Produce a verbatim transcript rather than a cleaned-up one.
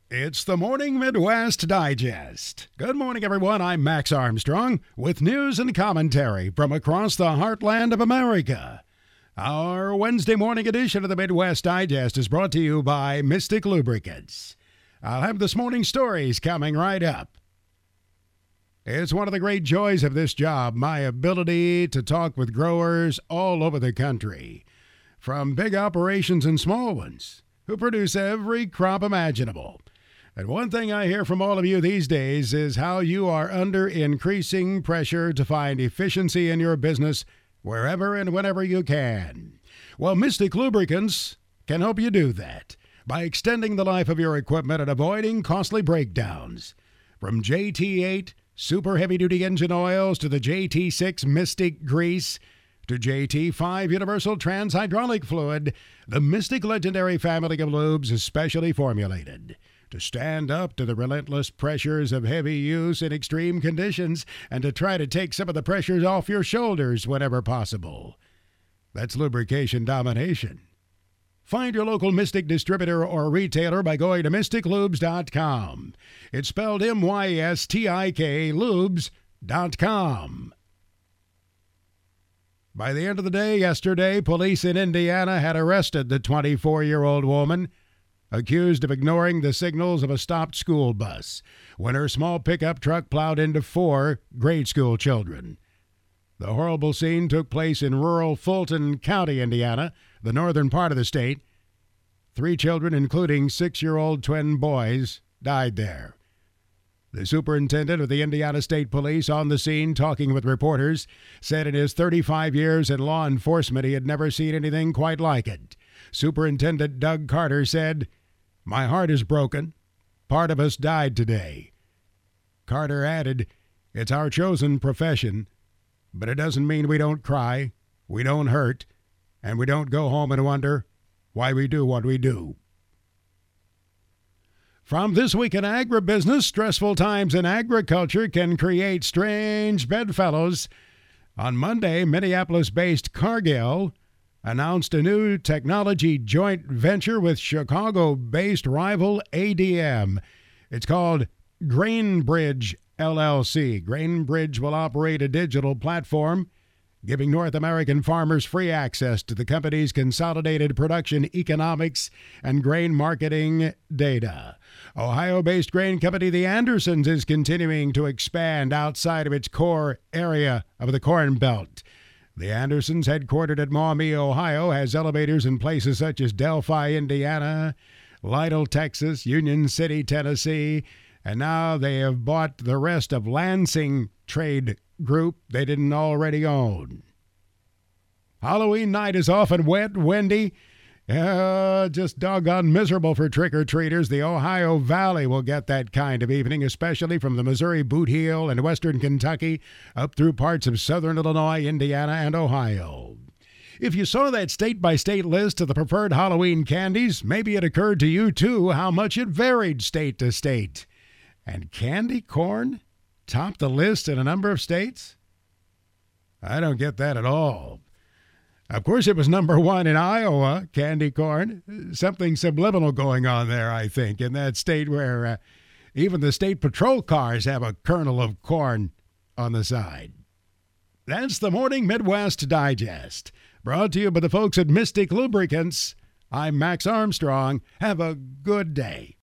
It's the Morning Midwest Digest. Good morning, everyone. I'm Max Armstrong with news and commentary from across the heartland of America. Our Wednesday morning edition of the Midwest Digest is brought to you by Mystic Lubricants. I'll have this morning's stories coming right up. It's one of the great joys of this job, my ability to talk with growers all over the country, from big operations and small ones, who produce every crop imaginable. And one thing I hear from all of you these days is how you are under increasing pressure to find efficiency in your business wherever and whenever you can. Well, Mystic Lubricants can help you do that by extending the life of your equipment and avoiding costly breakdowns. From J T eight super heavy-duty engine oils to the J T six Mystic grease to J T five Universal Trans Hydraulic Fluid, the Mystic Legendary family of lubes is specially formulated to stand up to the relentless pressures of heavy use in extreme conditions and to try to take some of the pressures off your shoulders whenever possible. That's lubrication domination. Find your local Mystic distributor or retailer by going to mystic lubes dot com. It's spelled M Y S T I K, lubes dot com. By the end of the day yesterday, police in Indiana had arrested the twenty-four-year-old woman accused of ignoring the signals of a stopped school bus when her small pickup truck plowed into four grade school children. The horrible scene took place in rural Fulton County, Indiana, the northern part of the state. Three children, including six-year-old twin boys, died there. The superintendent of the Indiana State Police, on the scene talking with reporters, said in his thirty-five years in law enforcement he had never seen anything quite like it. Superintendent Doug Carter said, "My heart is broken. Part of us died today." Carter added, "It's our chosen profession, but it doesn't mean we don't cry, we don't hurt, and we don't go home and wonder why we do what we do." From This Week in Agribusiness, stressful times in agriculture can create strange bedfellows. On Monday, Minneapolis-based Cargill announced a new technology joint venture with Chicago-based rival A D M. It's called GrainBridge L L C. GrainBridge will operate a digital platform giving North American farmers free access to the company's consolidated production economics and grain marketing data. Ohio-based grain company The Andersons is continuing to expand outside of its core area of the Corn Belt. The Andersons, headquartered at Maumee, Ohio, has elevators in places such as Delphi, Indiana, Lytle, Texas, Union City, Tennessee, and now they have bought the rest of Lansing Trade Group they didn't already own. Halloween night is often wet, windy, uh, just doggone miserable for trick-or-treaters. The Ohio Valley will get that kind of evening, especially from the Missouri Boot Heel and western Kentucky up through parts of southern Illinois, Indiana, and Ohio. If you saw that state-by-state list of the preferred Halloween candies, maybe it occurred to you, too, how much it varied state to state. And candy corn topped the list in a number of states? I don't get that at all. Of course, it was number one in Iowa, candy corn. Something subliminal going on there, I think, in that state where uh, even the state patrol cars have a kernel of corn on the side. That's the Morning Midwest Digest, brought to you by the folks at Mystic Lubricants. I'm Max Armstrong. Have a good day.